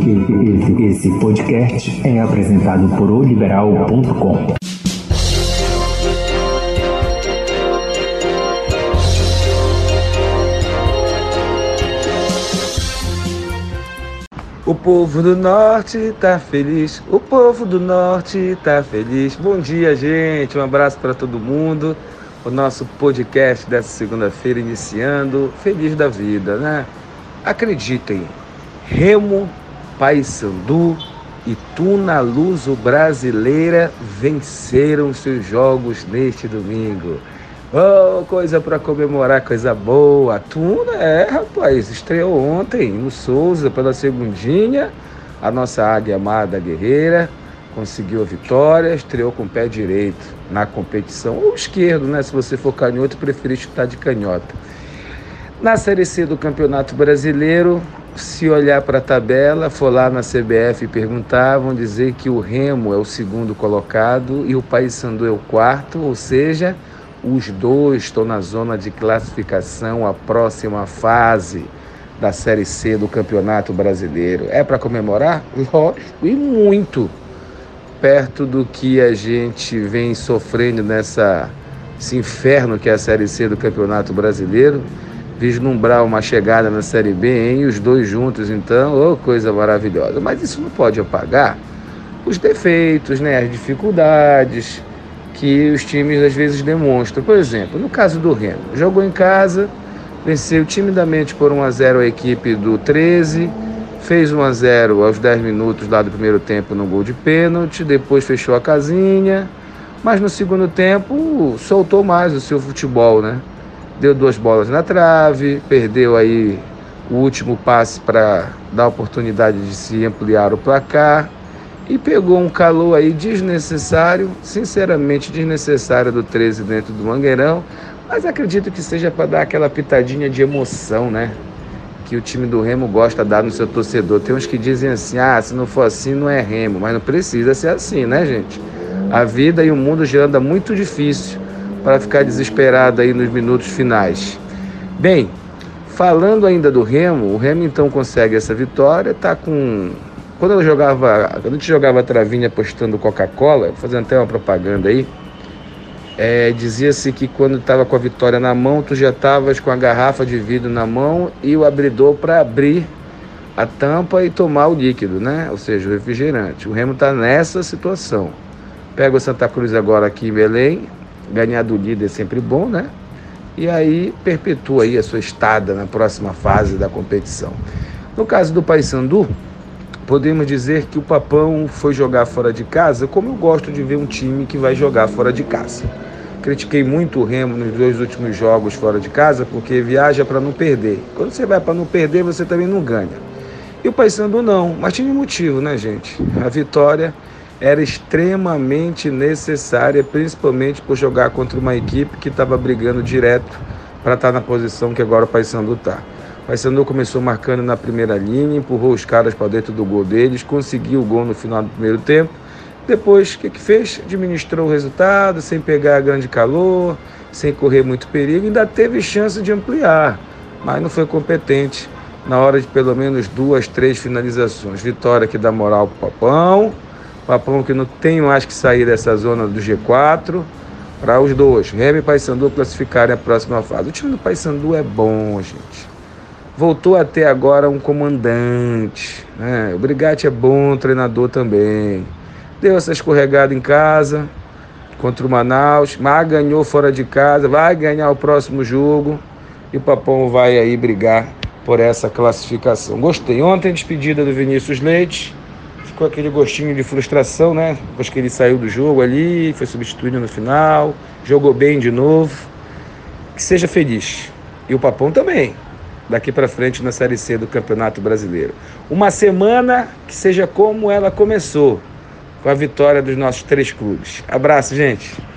Esse podcast é apresentado por oliberal.com. O povo do norte tá feliz, o povo do norte tá feliz. Bom dia, gente, um abraço para todo mundo. O nosso podcast dessa segunda-feira iniciando, feliz da vida, né? Acreditem, Remo, Paysandu e Tuna Luso Brasileira venceram seus jogos neste domingo. Oh, coisa para comemorar, coisa boa. A Tuna, rapaz, estreou ontem no Souza pela segundinha. A nossa águia amada guerreira conseguiu a vitória, estreou com o pé direito na competição, ou esquerdo, né? Se você for canhoto, preferir chutar de canhota. Na Série C do Campeonato Brasileiro, se olhar para a tabela, for lá na CBF e perguntar, vão dizer que o Remo é o segundo colocado e o Paysandu é o quarto, ou seja, os dois estão na zona de classificação à próxima fase da Série C do Campeonato Brasileiro. É para comemorar? Lógico, e muito. Perto do que a gente vem sofrendo esse inferno que é a Série C do Campeonato Brasileiro, vislumbrar uma chegada na Série B, hein? Os dois juntos, então, coisa maravilhosa. Mas isso não pode apagar os defeitos, né? As dificuldades que os times às vezes demonstram. Por exemplo, no caso do Remo, jogou em casa, venceu timidamente por 1-0 a equipe do 13, fez 1-0 aos 10 minutos lá do primeiro tempo no gol de pênalti, depois fechou a casinha, mas no segundo tempo soltou mais o seu futebol, né? Deu 2 bolas na trave, perdeu aí o último passe para dar oportunidade de se ampliar o placar, e pegou um calor aí desnecessário, sinceramente desnecessário do 13 dentro do Mangueirão, mas acredito que seja para dar aquela pitadinha de emoção, né? Que o time do Remo gosta de dar no seu torcedor. Tem uns que dizem assim, se não for assim não é Remo, mas não precisa ser assim, né, gente? A vida e o mundo já anda muito difícil para ficar desesperado aí nos minutos finais. Bem, falando ainda do Remo, o Remo então consegue essa vitória, tá com... Quando a gente jogava a travinha apostando Coca-Cola, fazendo até uma propaganda aí, dizia-se que quando estava com a vitória na mão, tu já estavas com a garrafa de vidro na mão e o abridor para abrir a tampa e tomar o líquido, né? Ou seja, o refrigerante. O Remo está nessa situação. Pega o Santa Cruz agora aqui em Belém, ganhar do líder é sempre bom, né? E aí perpetua aí a sua estada na próxima fase da competição. No caso do Paysandu, podemos dizer que o Papão foi jogar fora de casa, como eu gosto de ver um time que vai jogar fora de casa. Critiquei muito o Remo nos 2 últimos jogos fora de casa, porque viaja para não perder. Quando você vai para não perder, você também não ganha. E o Paysandu não, mas tinha motivo, né, gente? A vitória era extremamente necessária, principalmente por jogar contra uma equipe que estava brigando direto para estar na posição que agora o Paysandu está. O Paysandu começou marcando na primeira linha, empurrou os caras para dentro do gol deles, conseguiu o gol no final do primeiro tempo. Depois, o que fez? Administrou o resultado, sem pegar grande calor, sem correr muito perigo, ainda teve chance de ampliar, mas não foi competente na hora de pelo menos 2, 3 finalizações. Vitória que dá moral para o Papão que não tem mais que sair dessa zona do G4, para os dois, Remo e Paysandu, classificarem a próxima fase. O time do Paysandu é bom, gente. Voltou até agora um comandante, né? O Brigatti é bom treinador também. Deu essa escorregada em casa contra o Manaus, mas ganhou fora de casa, vai ganhar o próximo jogo e o Papão vai aí brigar por essa classificação. Gostei. Ontem, despedida do Vinícius Leite, ficou aquele gostinho de frustração, né? Depois que ele saiu do jogo ali, foi substituído no final, jogou bem de novo. Que seja feliz. E o Papão também, daqui para frente na Série C do Campeonato Brasileiro. Uma semana que seja como ela começou, com a vitória dos nossos 3 clubes. Abraço, gente!